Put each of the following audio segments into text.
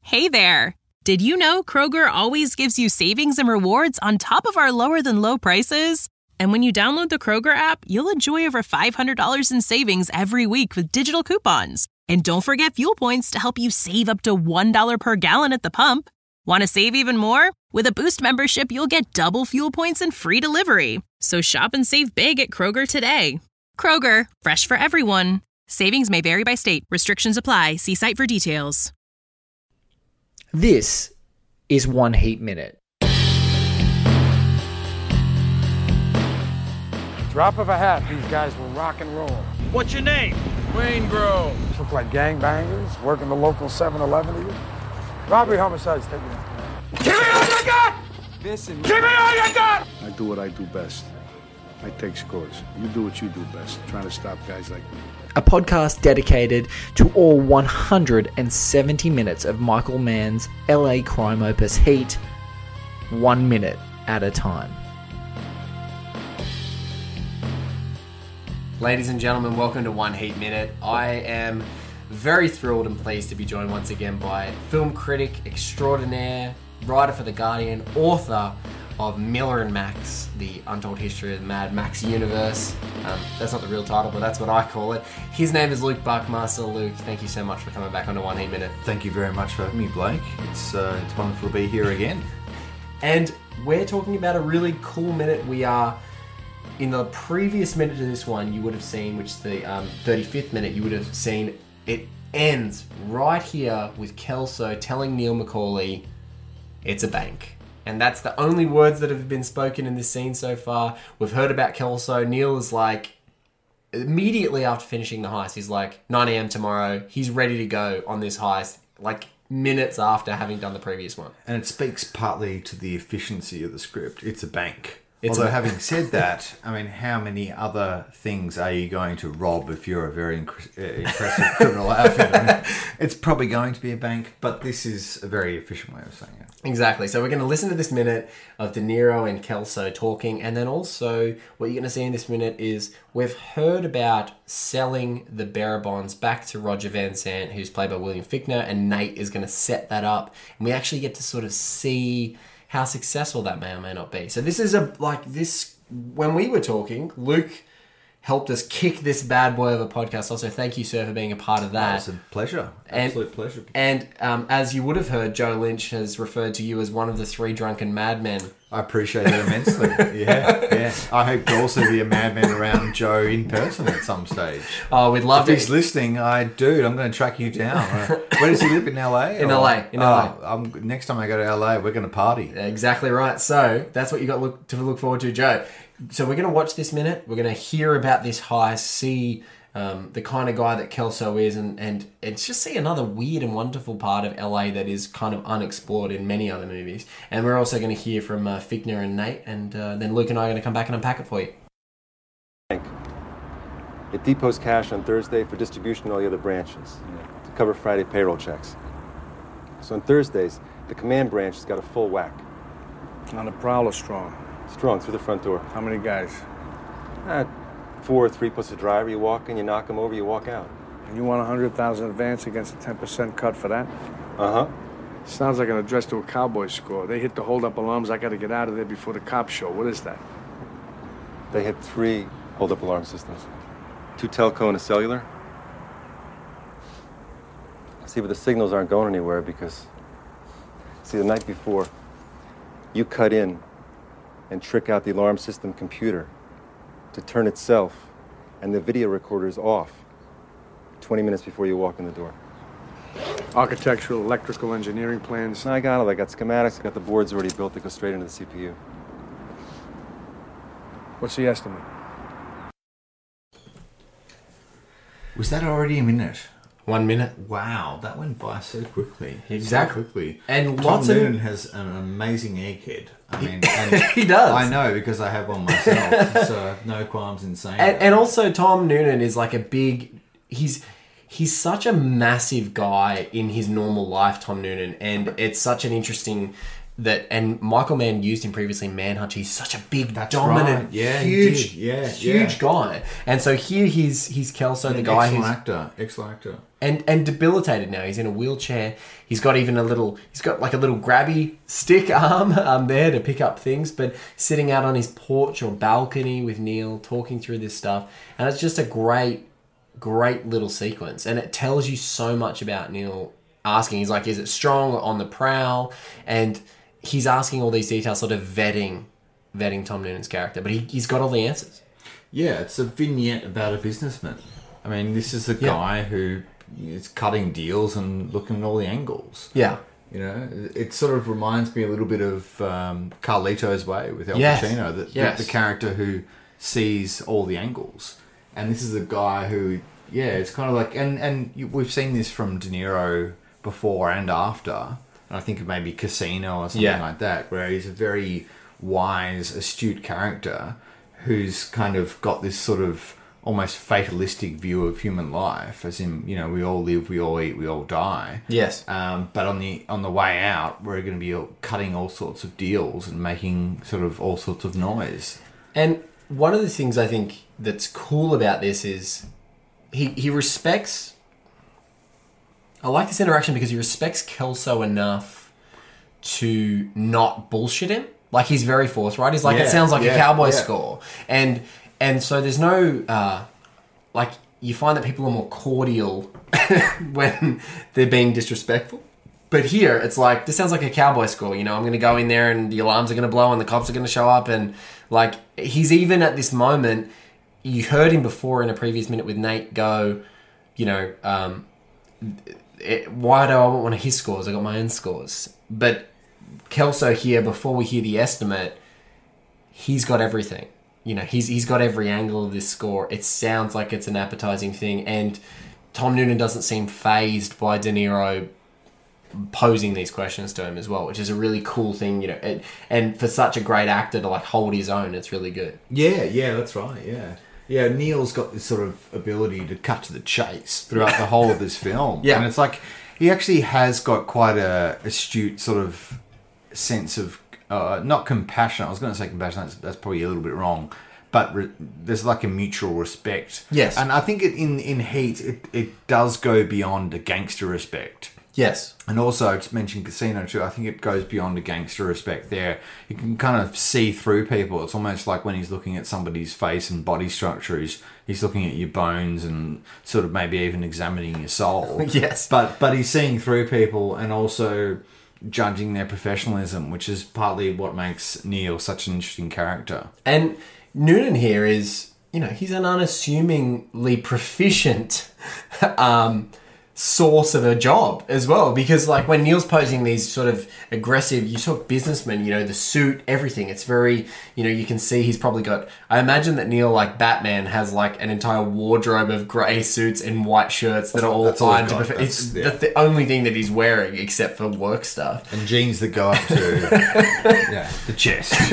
Hey there! Did you know Kroger always gives you savings and rewards on top of our lower-than-low prices? And when you download the Kroger app, you'll enjoy over $500 in savings every week with digital coupons. And don't forget fuel points to help you save up to $1 per gallon at the pump. Want to save even more? With a Boost membership, you'll get double fuel points and free delivery. So shop and save big at Kroger today. Kroger, fresh for everyone. Savings may vary by state. Restrictions apply. See site for details. This is One Heat Minute. Drop of a hat, these guys will rock and roll. What's your name? Wayne Grove. Look like gangbangers, working the local 7-Eleven to you. Robbery, homicides, take it. Give me all you got! Listen. Give me all you got! I do what I do best. I take scores. You do what you do best, trying to stop guys like me. A podcast dedicated to all 170 minutes of Michael Mann's LA crime opus Heat, 1 minute at a time. Ladies and gentlemen, welcome to One Heat Minute. I am very thrilled and pleased to be joined once again by film critic extraordinaire, writer for The Guardian, author of Miller and Max, the untold history of the Mad Max universe. That's not the real title, but that's what I call it. His name is Luke Buckmaster. Luke, thank you so much for coming back onto One Heat Minute. Thank you very much for having me, Blake. It's wonderful to be here again. And we're talking about a really cool minute. We are in the previous minute of this one, you would have seen, which is the 35th minute, you would have seen it ends right here with Kelso telling Neil McCauley, it's a bank. And that's the only words that have been spoken in this scene so far. We've heard about Kelso. Neil is like, immediately after finishing the heist, he's like, 9 a.m. tomorrow. He's ready to go on this heist, like minutes after having done the previous one. And it speaks partly to the efficiency of the script. It's a bank. Although having said that, I mean, how many other things are you going to rob if you're a very impressive criminal outfit? I mean, it's probably going to be a bank, but this is a very efficient way of saying it. Exactly. So we're going to listen to this minute of De Niro and Kelso talking, and then also what you're going to see in this minute is we've heard about selling the bearer bonds back to Roger Van Sant, who's played by William Fichtner, and Nate is going to set that up, and we actually get to sort of see how successful that may or may not be. So this is when we were talking, Luke helped us kick this bad boy of a podcast. Also, thank you, sir, for being a part of that. It's a pleasure. Absolute pleasure. And as you would have heard, Joe Lynch has referred to you as one of the 3 drunken madmen. I appreciate it immensely. Yeah. I hope to also be a madman around Joe in person at some stage. Oh, we'd love if it. If he's listening, I'm going to track you down. Where does he live, in LA? In LA. Next time I go to LA, we're going to party. Exactly right. So that's what you got to look forward to, Joe. So we're going to watch this minute. We're going to hear about this heist, see the kind of guy that Kelso is, and just see another weird and wonderful part of LA that is kind of unexplored in many other movies. And we're also going to hear from Fichtner and Nate, and then Luke and I are going to come back and unpack it for you. It depots cash on Thursday for distribution to all the other branches to cover Friday payroll checks. So on Thursdays, the command branch has got a full whack. On the prowl or strong? Strong, through the front door. How many guys? 4 or 3 plus a driver. You walk in, you knock them over, you walk out. And you want 100,000 advance against a 10% cut for that? Uh-huh. Sounds like an address to a Cowboys score. They hit the hold-up alarms. I got to get out of there before the cops show. What is that? They hit 3 hold-up alarm systems. 2 telco and a cellular. See, but the signals aren't going anywhere because, see, the night before, you cut in and trick out the alarm system computer to turn itself and the video recorders off 20 minutes before you walk in the door. Architectural, electrical, engineering plans? I got it. I got schematics. I got the boards already built that go straight into the CPU. What's the estimate? Was that already a minute? 1 minute. Wow, that went by so quickly. Exactly. So quickly. And Tom lots Noonan of... has an amazing egghead. I mean, and he does. I know because I have one myself, so I have no qualms in saying that. And also, Tom Noonan is like a big... He's such a massive guy in his normal life, Tom Noonan, and it's such an interesting and Michael Mann used him previously in Manhunt. He's such a big, That's dominant, right. Yeah, huge, he did. huge guy. And so here he's Kelso, the guy who's excellent actor. and debilitated now. He's in a wheelchair. He's got like a little grabby stick arm there to pick up things, but sitting out on his porch or balcony with Neil talking through this stuff. And it's just a great little sequence. And it tells you so much about Neil asking. He's like, is it strong or on the prowl? And he's asking all these details, sort of vetting Tom Noonan's character. But he's got all the answers. Yeah, it's a vignette about a businessman. I mean, this is a guy who is cutting deals and looking at all the angles. Yeah. You know, it sort of reminds me a little bit of Carlito's Way with Al Pacino, the character who sees all the angles. And this is a guy who, it's kind of like, and we've seen this from De Niro before and after. And I think it may be Casino or something like that, where he's a very wise, astute character who's kind of got this sort of almost fatalistic view of human life, as in, you know, we all live, we all eat, we all die. Yes. But on the way out, we're going to be cutting all sorts of deals and making sort of all sorts of noise. And one of the things I think that's cool about this is he respects... I like this interaction because he respects Kelso enough to not bullshit him. Like, he's very forthright. He's like, it sounds like a cowboy score. And so there's no... like, you find that people are more cordial when they're being disrespectful. But here, it's like, this sounds like a cowboy score. You know, I'm going to go in there and the alarms are going to blow and the cops are going to show up. And, like, he's even at this moment... You heard him before in a previous minute with Nate go, you know... why do I want one of his scores? I got my own scores. But Kelso here, before we hear the estimate, he's got everything. You know, he's got every angle of this score. It sounds like it's an appetizing thing, and Tom Noonan doesn't seem fazed by De Niro posing these questions to him as well, which is a really cool thing, you know. And for such a great actor to like hold his own, it's really good. Yeah, that's right. Yeah, Neil's got this sort of ability to cut to the chase throughout the whole of this film. Yeah. And it's like, he actually has got quite a astute sort of sense of, not compassion. I was going to say compassion, that's probably a little bit wrong. But there's like a mutual respect. Yes. And I think in Heat, it does go beyond a gangster respect. Yes. And also, I just mentioned Casino too. I think it goes beyond a gangster respect there. You can kind of see through people. It's almost like when he's looking at somebody's face and body structure, he's looking at your bones and sort of maybe even examining your soul. Yes. But he's seeing through people and also judging their professionalism, which is partly what makes Neil such an interesting character. And Noonan here is, you know, he's an unassumingly proficient source of a job as well, because like when Neil's posing these sort of aggressive, you saw businessmen, you know, the suit, everything, it's very, you know, you can see he's probably got, I imagine that Neil, like Batman, has like an entire wardrobe of grey suits and white shirts that are all ironed to perfect. That's the only thing that he's wearing except for work stuff. And jeans that go up to the chest.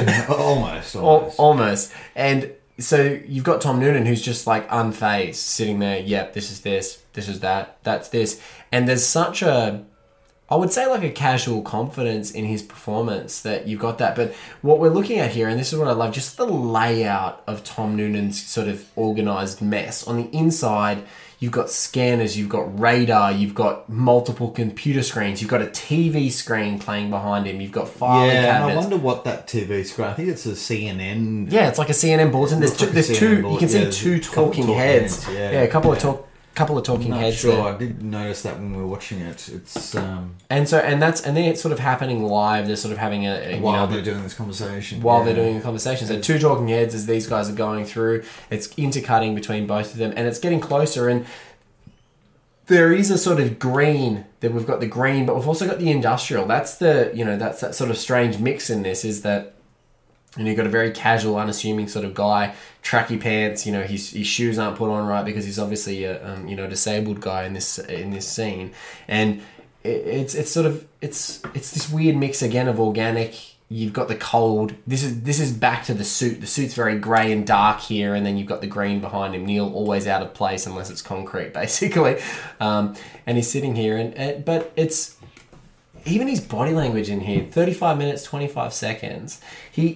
Almost. And so you've got Tom Noonan who's just like unfazed, sitting there, yep, this is this is that, that's this. And there's such a, I would say like a casual confidence in his performance that you've got that. But what we're looking at here, and this is what I love, just the layout of Tom Noonan's sort of organised mess. On the inside, you've got scanners, you've got radar, you've got multiple computer screens, you've got a TV screen playing behind him, you've got filing cabinets. And I wonder what that TV screen, I think it's a CNN. Yeah, it's like a CNN bulletin. There's two, you can see two talking heads. Yeah, a couple of talking heads. Sure, there. I did notice that when we were watching it. It's and then it's sort of happening live. They're sort of having they're doing this conversation. They're doing the conversation. So two talking heads as these guys are going through. It's intercutting between both of them, and it's getting closer. And there is a sort of green. That we've got the green, but we've also got the industrial. That's that's that sort of strange mix in this. Is that. And you've got a very casual, unassuming sort of guy, tracky pants. You know, his shoes aren't put on right because he's obviously a disabled guy in this scene. And it's this weird mix again of organic. You've got the cold. This is back to the suit. The suit's very grey and dark here, and then you've got the green behind him. Neil always out of place unless it's concrete, basically. And he's sitting here, but it's. even his body language in here, 35 minutes, 25 seconds. De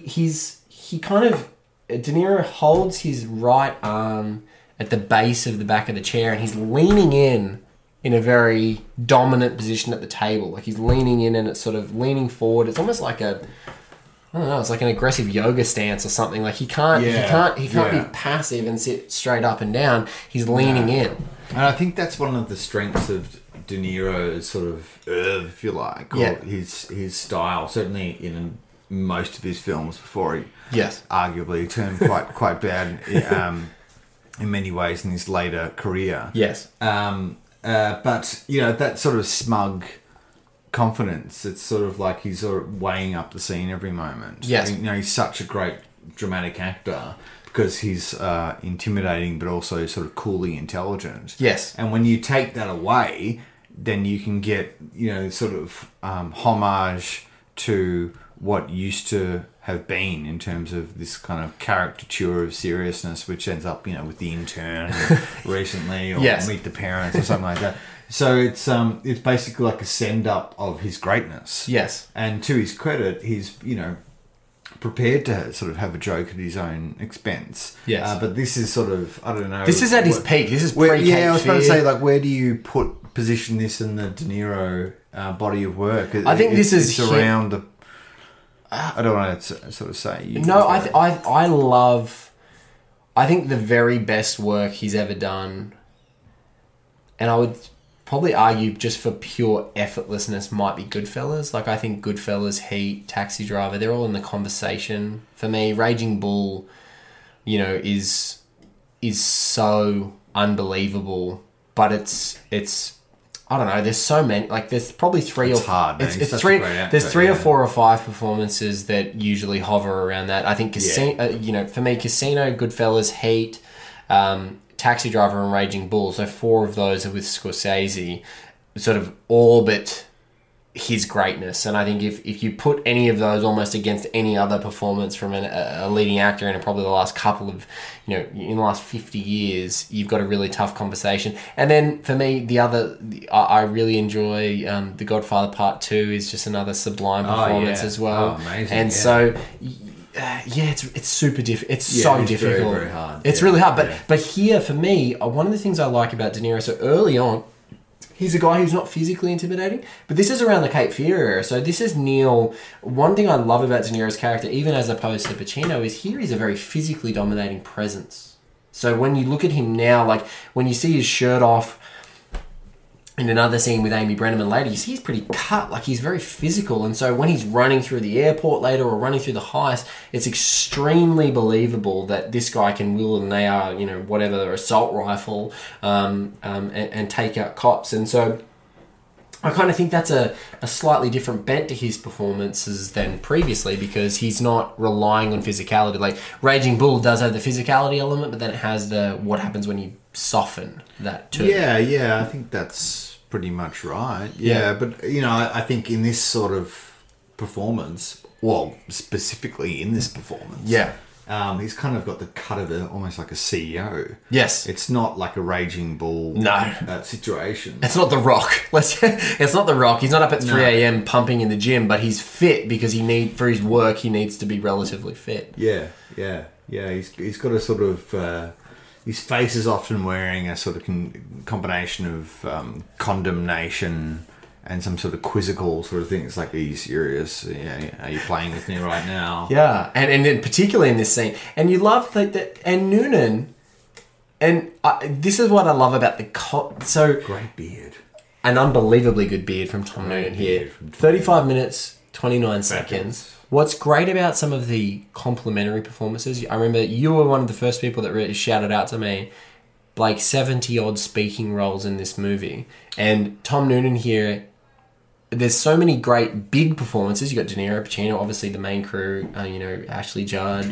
Niro holds his right arm at the base of the back of the chair, and he's leaning in a very dominant position at the table. Like he's leaning in and it's sort of leaning forward. It's almost like I don't know, it's like an aggressive yoga stance or something. Like he can't be passive and sit straight up and down. He's leaning in. And I think that's one of the strengths of De Niro's sort of if you like, or his style, certainly in most of his films before he arguably turned quite bad in many ways in his later career. Yes. But, that sort of smug confidence, it's sort of like he's sort of weighing up the scene every moment. Yes. He's such a great dramatic actor because he's intimidating but also sort of coolly intelligent. Yes. And when you take that away, then you can get, sort of homage to what used to have been in terms of this kind of caricature of seriousness, which ends up, with The Intern recently, or Meet the Parents or something like that. So it's basically like a send up of his greatness. Yes. And to his credit, he's prepared to sort of have a joke at his own expense. Yes. But this is sort of, I don't know. This is at his peak. This is pre-Cape Fear. I was about to say, like, where do you position this in the De Niro body of work? I think this is around the. I don't want to sort of say. I love. I think the very best work he's ever done, and I would probably argue just for pure effortlessness, might be Goodfellas. Like I think Goodfellas, Heat, Taxi Driver, they're all in the conversation for me. Raging Bull, is so unbelievable, but it's. I don't know. There's so many. Like, there's probably three it's hard, man. It's three. There's three or four or five performances that usually hover around that. I think Casino. For me, Casino, Goodfellas, Heat, Taxi Driver, and Raging Bull. So 4 of those are with Scorsese, sort of orbit his greatness. And I think if you put any of those almost against any other performance from a leading actor in probably the last couple of, in the last 50 years, you've got a really tough conversation. And then for me, I really enjoy The Godfather Part 2 is just another sublime performance as well. Oh, amazing. And so... it's super difficult. It's so difficult. Very, very hard. It's really hard. But here, for me, one of the things I like about De Niro, so early on, he's a guy who's not physically intimidating, but this is around the Cape Fear era. So this is Neil. One thing I love about De Niro's character, even as opposed to Pacino, is here he's a very physically dominating presence. So when you look at him now, like when you see his shirt off in another scene with Amy Brenneman later, you see he's pretty cut, like he's very physical. And so when he's running through the airport later or running through the heist, it's extremely believable that this guy can wield an AR, whatever, assault rifle, and take out cops. And so I kind of think that's a slightly different bent to his performances than previously, because he's not relying on physicality. Like Raging Bull does have the physicality element, but then it has the what happens when you soften that too. Yeah, I think that's pretty much right. Yeah, but I think in this sort of performance, well, specifically in this performance, he's kind of got the cut of almost like a CEO. Yes, it's not like a Raging Bull situation. It's not The Rock. It's not The Rock. He's not up at 3 a.m. pumping in the gym, but he's fit because for his work he needs to be relatively fit. Yeah. He's got a sort of. His face is often wearing a sort of combination of condemnation and some sort of quizzical sort of thing. It's like, are you serious? Are you playing with me right now? Yeah, and then particularly in this scene. And you love that, and Noonan, and this is what I love about great beard. An unbelievably good beard from Tom Noonan here. 35 minutes, 29 seconds. What's great about some of the complimentary performances, I remember you were one of the first people that really shouted out to me, like 70-odd speaking roles in this movie. And Tom Noonan here, there's so many great big performances. You got De Niro, Pacino, obviously the main crew, Ashley Judd,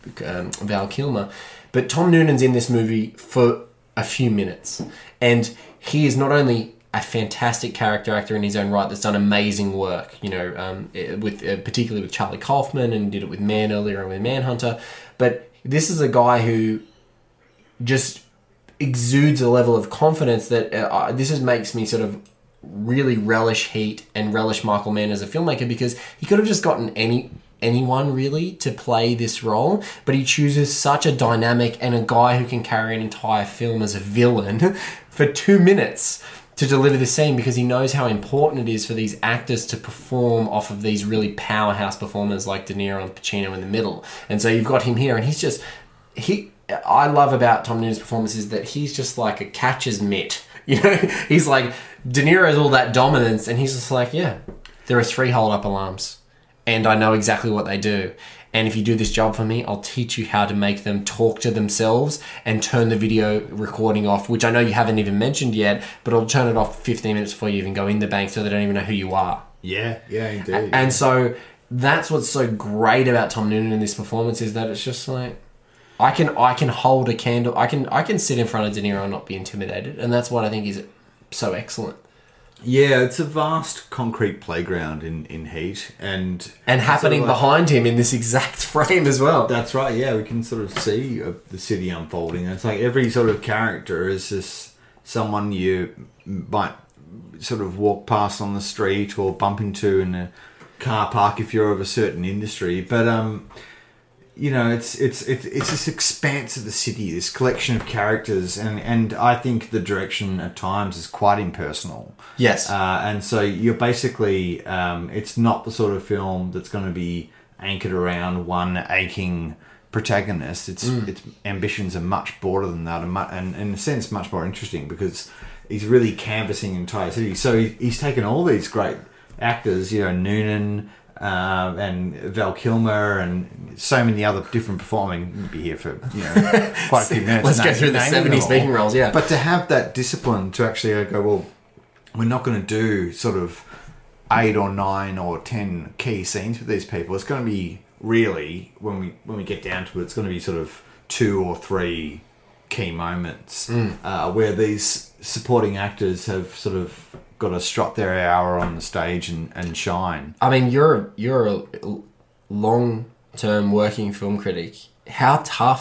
Val Kilmer. But Tom Noonan's in this movie for a few minutes. And he is not only a fantastic character actor in his own right that's done amazing work, particularly with Charlie Kaufman, and did it with Mann earlier and with Manhunter. But this is a guy who just exudes a level of confidence that makes me sort of really relish Heat and relish Michael Mann as a filmmaker, because he could have just gotten anyone really to play this role, but he chooses such a dynamic and a guy who can carry an entire film as a villain for 2 minutes to deliver this scene, because he knows how important it is for these actors to perform off of these really powerhouse performers like De Niro and Pacino in the middle. And so you've got him here, and he's just... I love about Tom Noonan's performance is that he's just like a catcher's mitt. You know, he's like, De Niro's all that dominance, and he's just like, yeah, there are 3 hold-up alarms, and I know exactly what they do. And if you do this job for me, I'll teach you how to make them talk to themselves and turn the video recording off, which I know you haven't even mentioned yet, but I'll turn it off 15 minutes before you even go in the bank so they don't even know who you are. Yeah, indeed. And so that's what's so great about Tom Noonan in this performance, is that it's just like, I can hold a candle. I can sit in front of De Niro and not be intimidated, and that's what I think is so excellent. Yeah, it's a vast concrete playground in Heat, and happening sort of behind him in this exact frame as well. That's right. Yeah, we can sort of see the city unfolding. It's like every sort of character is just someone you might sort of walk past on the street or bump into in a car park if you're of a certain industry. But you know, it's this expanse of the city, this collection of characters, and I think the direction at times is quite impersonal. Yes. And so you're basically, it's not the sort of film that's going to be anchored around one aching protagonist. Its ambitions are much broader than that, and in a sense much more interesting, because he's really canvassing the entire city. So he's taken all these great actors, you know, Noonan, and Val Kilmer and so many other different performing. We'll be here for quite a few minutes. Let's go through the 70s speaking roles, yeah. But to have that discipline to actually go, well, we're not going to do sort of 8 or 9 or 10 key scenes with these people. It's going to be really, when we get down to it, it's going to be sort of 2 or 3 key moments where these supporting actors have sort of got to strut their hour on the stage and shine. I mean, you're a long-term working film critic. How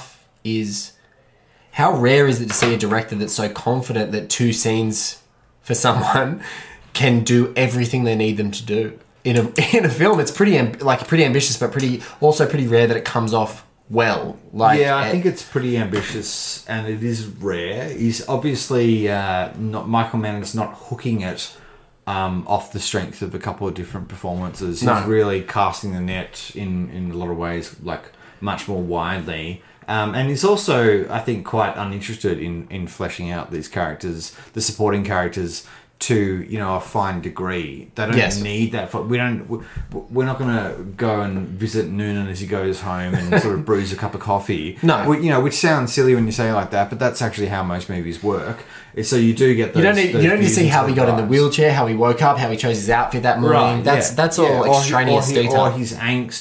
rare is it to see a director that's so confident that 2 scenes for someone can do everything they need them to do in a film? It's pretty ambitious, but pretty rare that it comes off well. I think it's pretty ambitious, and it is rare. He's obviously Michael Mann is not hooking it off the strength of a couple of different performances. No. He's really casting the net in a lot of ways, like much more widely. And he's also, I think, quite uninterested in fleshing out these characters, the supporting characters, to a fine degree. They don't need that. We're not going to go and visit Noonan as he goes home and sort of brews a cup of coffee. No, which sounds silly when you say it like that, but that's actually how most movies work. So you do get those. You don't need to see how he got in the wheelchair, how he woke up, how he chose his outfit that morning. Right, that's all extraneous detail. Or his angst,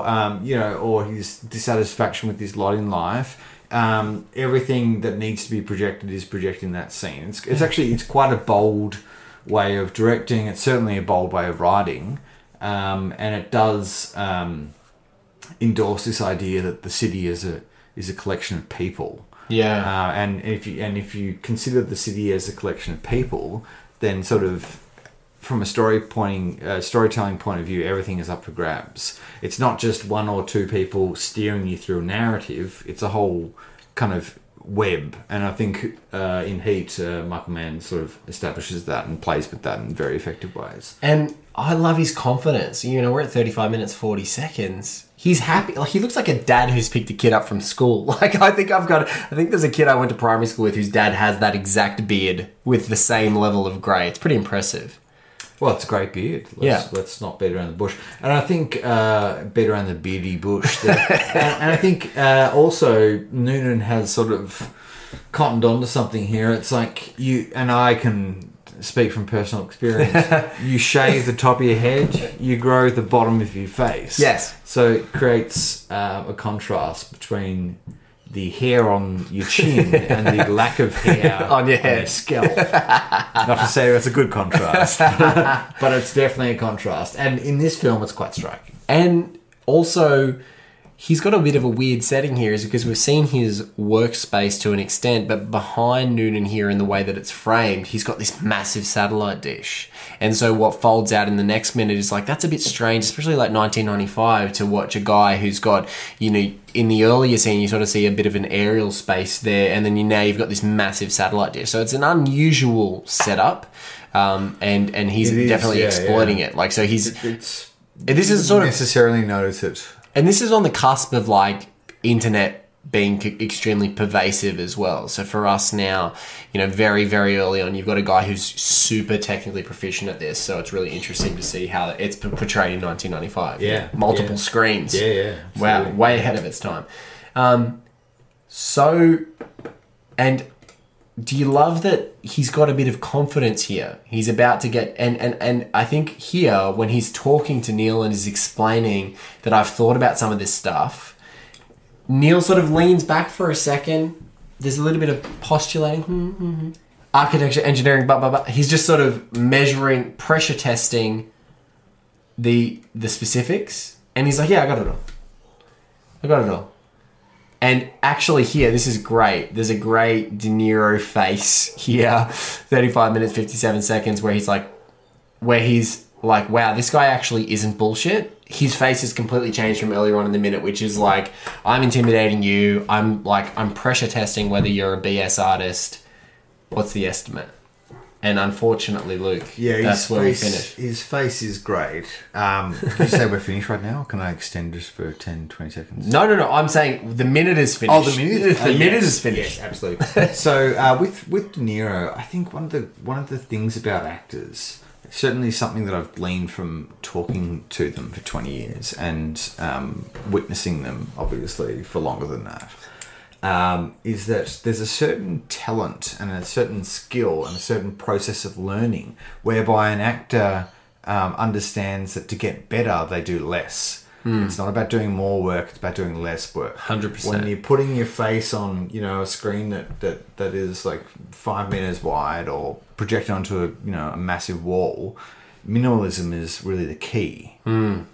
or his dissatisfaction with his lot in life. Everything that needs to be projected is projected in that scene. It's quite a bold way of directing. It's certainly a bold way of writing, and it does endorse this idea that the city is a collection of people. Yeah, and if you consider the city as a collection of people, then sort of from a storytelling point of view, everything is up for grabs. It's not just 1 or 2 people steering you through a narrative. It's a whole kind of web. And I think in Heat, Michael Mann sort of establishes that and plays with that in very effective ways. And I love his confidence. We're at 35 minutes, 40 seconds. He's happy. Like, he looks like a dad who's picked a kid up from school. Like, I think there's a kid I went to primary school with whose dad has that exact beard with the same level of grey. It's pretty impressive. Well, it's a great beard. Let's not beat around the bush. And I think beat around the beardy bush. And I think also Noonan has sort of cottoned on to something here. It's like you and I can speak from personal experience. You shave the top of your head, you grow the bottom of your face. Yes. So it creates a contrast between the hair on your chin and the lack of hair on your head, scalp. Not to say it's a good contrast, but it's definitely a contrast. And in this film, it's quite striking. And also, he's got a bit of a weird setting here, is because we've seen his workspace to an extent, but behind Noonan here, in the way that it's framed, he's got this massive satellite dish. And so what folds out in the next minute is like, that's a bit strange, especially like 1995, to watch a guy who's got, you know, in the earlier scene, you sort of see a bit of an aerial space there, and then now you've got this massive satellite dish. So it's an unusual setup, and he's definitely exploiting it. Like, so this is sort of necessarily notice it. And this is on the cusp of like internet being extremely pervasive as well. So for us now, you know, very, very early on, you've got a guy who's super technically proficient at this. So it's really interesting to see how it's portrayed in 1995. Yeah. Multiple screens. Yeah. Wow. Way ahead of its time. And do you love that he's got a bit of confidence here? He's about to get... And I think here, when he's talking to Neil and is explaining that I've thought about some of this stuff, Neil sort of leans back for a second. There's a little bit of postulating. Architecture, engineering, blah, blah, blah. He's just sort of measuring, pressure testing the specifics. And he's like, yeah, I got it all. And actually here, this is great. There's a great De Niro face here. 35 minutes, 57 seconds, where he's like, wow, this guy actually isn't bullshit. His face has completely changed from earlier on in the minute, which is like, I'm intimidating you. I'm pressure testing whether you're a BS artist. What's the estimate? And unfortunately, Luke, that's where we finish. His face is great. Did you say we're finished right now? Or can I extend just for 10, 20 seconds? No. I'm saying the minute is finished. Oh, the minute? The minute is finished. Yes, absolutely. So with De Niro, I think one of the things about actors, certainly something that I've gleaned from talking to them for 20 years and witnessing them, obviously, for longer than that, is that there's a certain talent and a certain skill and a certain process of learning whereby an actor understands that to get better, they do less. It's not about doing more work, it's about doing less work. 100%. When you're putting your face on, you know, a screen that is like 5 meters wide or projected onto a massive wall, minimalism is really the key. And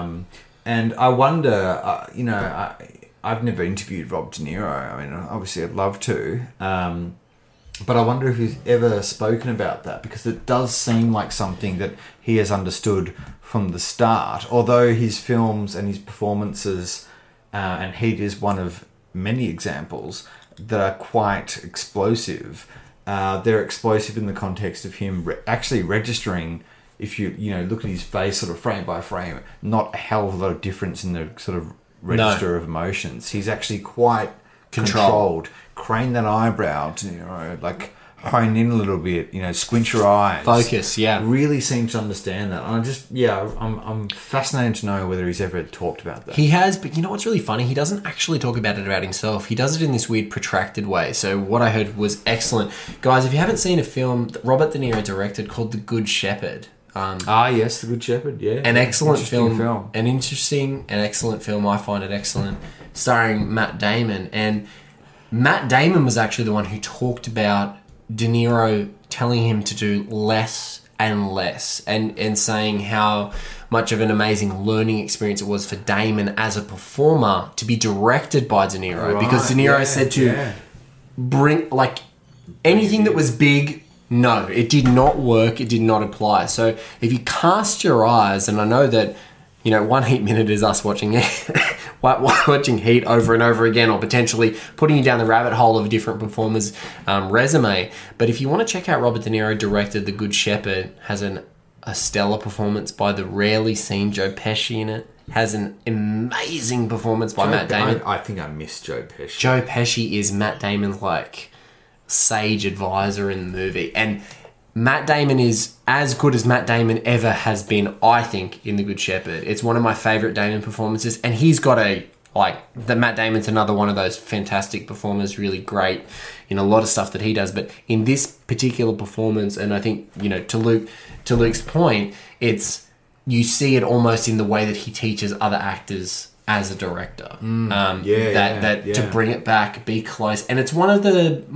I wonder, I've never interviewed Rob De Niro. I mean, obviously I'd love to. But I wonder if he's ever spoken about that, because it does seem like something that he has understood from the start. Although his films and his performances, and Heat is one of many examples that are quite explosive. They're explosive in the context of him actually registering, if you look at his face sort of frame by frame, not a hell of a lot of difference in the sort of register of emotions. He's actually quite controlled. Crane that eyebrow, like hone in a little bit, squint your eyes. Focus, yeah. Really seems to understand that. And I'm fascinated to know whether he's ever talked about that. He has, but you know what's really funny? He doesn't actually talk about it about himself. He does it in this weird protracted way. So what I heard was excellent. Guys, if you haven't seen a film that Robert De Niro directed called The Good Shepherd. Yes, The Good Shepherd, yeah. An excellent film. An interesting and excellent film. I find it excellent. Starring Matt Damon. And Matt Damon was actually the one who talked about De Niro telling him to do less and less, and saying how much of an amazing learning experience it was for Damon as a performer to be directed by De Niro. Right, because De Niro said to bring, like, anything that was big, no, it did not work, it did not apply. So if you cast your eyes, and I know that, One Heat Minute is us watching Heat over and over again, or potentially putting you down the rabbit hole of a different performer's resume. But if you want to check out Robert De Niro directed The Good Shepherd, has a stellar performance by the rarely seen Joe Pesci in it. Has an amazing performance by Matt Damon. I think I miss Joe Pesci. Joe Pesci is Matt Damon's sage advisor in the movie, and Matt Damon is as good as Matt Damon ever has been, I think, in The Good Shepherd. It's one of my favourite Damon performances, and he's got Matt Damon's another one of those fantastic performers, really great in a lot of stuff that he does. But in this particular performance, and I think, to Luke's point, you see it almost in the way that he teaches other actors as a director. To bring it back, be close. And it's one of the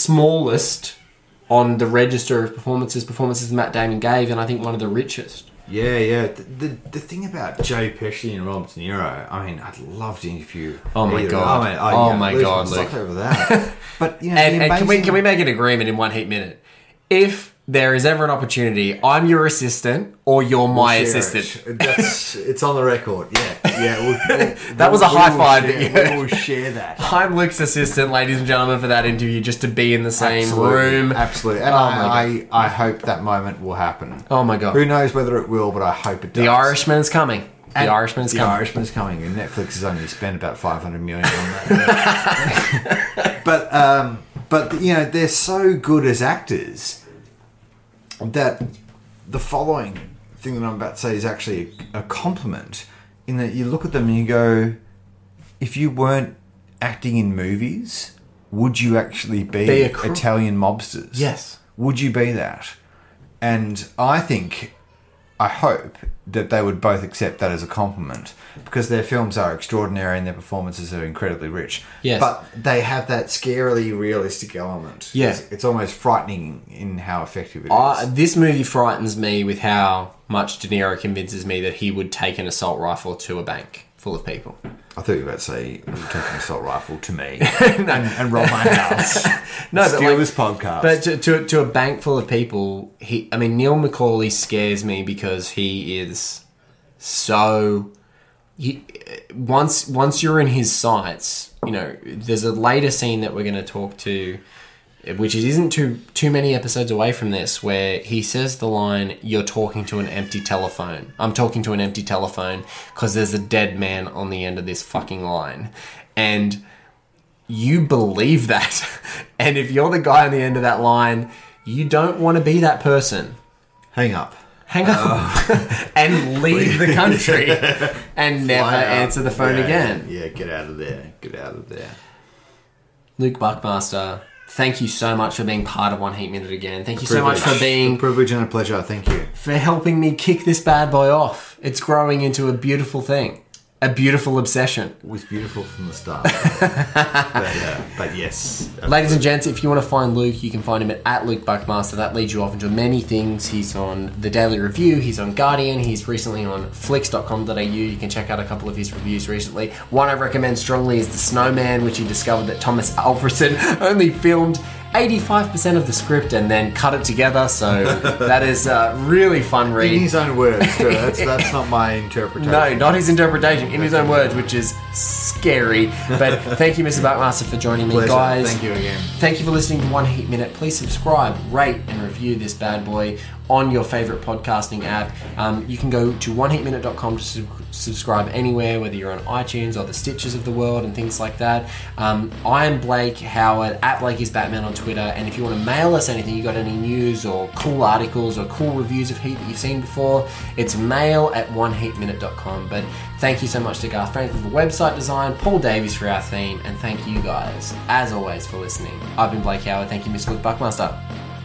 smallest on the register of performances Matt Damon gave, and I think one of the richest. Yeah. The thing about Joe Pesci and Robert De Niro, I mean, I'd love to interview. Oh my either. God. I mean, my God, stuff Luke. over that. But you know, And the amazing... can we make an agreement in 1 heat minute? If there is ever an opportunity, I'm your assistant or you're my assistant. It's on the record. Yeah. That was a high five. We will share that. I'm Luke's assistant, ladies and gentlemen, for that interview, just to be in the same room. Absolutely. And I hope that moment will happen. Oh my God. Who knows whether it will, but I hope it does. The Irishman's coming. The Irishman's coming. And Netflix has only spent about $500 million on that. But you know, they're so good as actors that the following thing that I'm about to say is actually a compliment, in that you look at them and you go, if you weren't acting in movies, would you actually be Italian mobsters? Yes. Would you be that? And I hope that they would both accept that as a compliment, because their films are extraordinary and their performances are incredibly rich. Yes. But they have that scarily realistic element. Yeah. It's almost frightening in how effective it is. This movie frightens me with how much De Niro convinces me that he would take an assault rifle to a bank full of people. I thought you were about to say, "You're taking an assault rifle to me and rob my house." No, steal this podcast. But to a bank full of people, Neil McCauley scares me because he is so. Once you're in his sights, you know, there's a later scene that we're going to talk to, which isn't too many episodes away from this, where he says the line, "You're talking to an empty telephone. I'm talking to an empty telephone because there's a dead man on the end of this fucking line." And you believe that. And if you're the guy on the end of that line, you don't want to be that person. Hang up. And leave the country and never answer the phone again. Yeah, get out of there. Get out of there. Luke Buckmaster, thank you so much for being part of 1 Heat Minute again. Thank you so much for being... A privilege and a pleasure, thank you. For helping me kick this bad boy off. It's growing into a beautiful thing. A beautiful obsession. It was beautiful from the start. but yes. Ladies and gents, if you want to find Luke, you can find him at Luke Buckmaster. That leads you off into many things. He's on The Daily Review. He's on Guardian. He's recently on flicks.com.au. You can check out a couple of his reviews recently. One I recommend strongly is The Snowman, which he discovered that Thomas Alfredson only filmed 85% of the script and then cut it together, so that is a really fun read. In his own words, too. That's not my interpretation. No, not his interpretation. In his own words, which is scary. But thank you, Mr. Buckmaster, for joining me, guys. Thank you again. Thank you for listening to 1 Heat Minute. Please subscribe, rate, and review this bad boy on your favorite podcasting app. You can go to oneheatminute.com to subscribe anywhere, whether you're on iTunes or the Stitches of the world and things like that. I am Blake Howard, at Blake is Batman on Twitter, and if you want to mail us anything, you got any news or cool articles or cool reviews of Heat that you've seen before, it's mail@oneheatminute.com. But thank you so much to Garth Franklin for website design, Paul Davies for our theme, and thank you guys, as always, for listening. I've been Blake Howard. Thank you, Mr. Luke Buckmaster.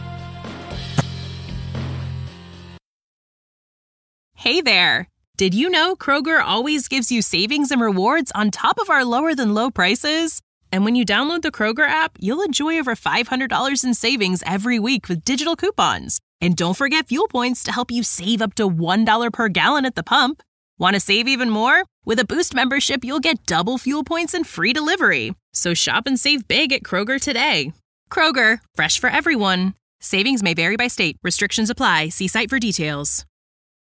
Hey there! Did you know Kroger always gives you savings and rewards on top of our lower than low prices? And when you download the Kroger app, you'll enjoy over $500 in savings every week with digital coupons. And don't forget fuel points to help you save up to $1 per gallon at the pump. Want to save even more? With a Boost membership, you'll get double fuel points and free delivery. So shop and save big at Kroger today. Kroger, fresh for everyone. Savings may vary by state. Restrictions apply. See site for details.